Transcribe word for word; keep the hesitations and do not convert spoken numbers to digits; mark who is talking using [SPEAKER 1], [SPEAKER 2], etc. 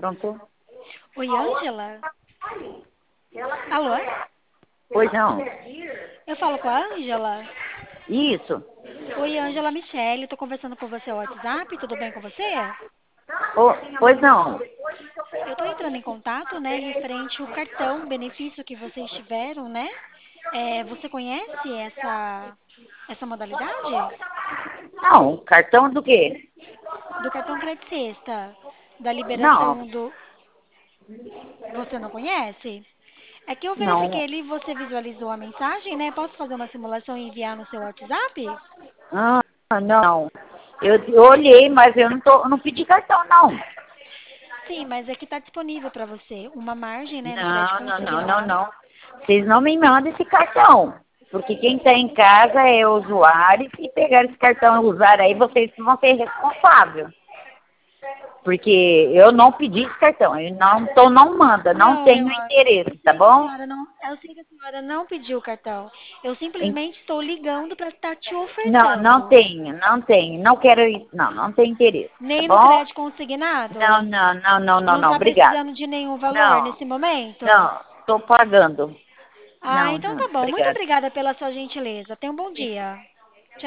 [SPEAKER 1] Pronto?
[SPEAKER 2] Oi, Ângela? Alô?
[SPEAKER 1] Pois não.
[SPEAKER 2] Eu falo com a Ângela?
[SPEAKER 1] Isso.
[SPEAKER 2] Oi, Ângela Michele, tô conversando com você no WhatsApp, tudo bem com você?
[SPEAKER 1] Ô, pois não.
[SPEAKER 2] Eu tô entrando em contato, né, referente ao cartão benefício que vocês tiveram, né? É, você conhece essa, essa modalidade?
[SPEAKER 1] Não, cartão do quê?
[SPEAKER 2] Do cartão Crédito Sexta, da
[SPEAKER 1] Não,
[SPEAKER 2] liberação do... Você não conhece? É que eu verifiquei
[SPEAKER 1] não.
[SPEAKER 2] ali, você visualizou a mensagem, né? Posso fazer uma simulação e enviar no seu WhatsApp?
[SPEAKER 1] Ah, não. Eu, eu olhei, mas eu não, tô, eu não pedi cartão, não.
[SPEAKER 2] Sim, mas é que está disponível para você uma margem, né, no crédito
[SPEAKER 1] Não, não, não, não,
[SPEAKER 2] consignado.
[SPEAKER 1] não. Vocês não me mandam esse cartão. Porque quem está em casa é o usuário. E se pegar esse cartão e usar aí, vocês vão ser responsáveis. Porque eu não pedi esse cartão. Eu não, então não manda, não
[SPEAKER 2] Não,
[SPEAKER 1] tenho
[SPEAKER 2] eu, eu
[SPEAKER 1] interesse, tá
[SPEAKER 2] sei que a
[SPEAKER 1] bom?
[SPEAKER 2] senhora não, eu sei que a senhora não pediu o cartão. Eu
[SPEAKER 1] Em-
[SPEAKER 2] simplesmente estou ligando para estar te
[SPEAKER 1] Não, não
[SPEAKER 2] ofertando.
[SPEAKER 1] tenho, não tenho. Não quero isso, não, não tenho interesse, tá
[SPEAKER 2] Nem no
[SPEAKER 1] bom?
[SPEAKER 2] crédito consignado?
[SPEAKER 1] Não, não, não, não, não,
[SPEAKER 2] Não
[SPEAKER 1] não,
[SPEAKER 2] está
[SPEAKER 1] obrigado.
[SPEAKER 2] precisando de nenhum valor
[SPEAKER 1] Não,
[SPEAKER 2] nesse momento?
[SPEAKER 1] não, estou pagando.
[SPEAKER 2] Ah,
[SPEAKER 1] Não,
[SPEAKER 2] então
[SPEAKER 1] não,
[SPEAKER 2] tá bom. Muito
[SPEAKER 1] obrigado.
[SPEAKER 2] obrigada pela sua gentileza. Tenha um bom dia.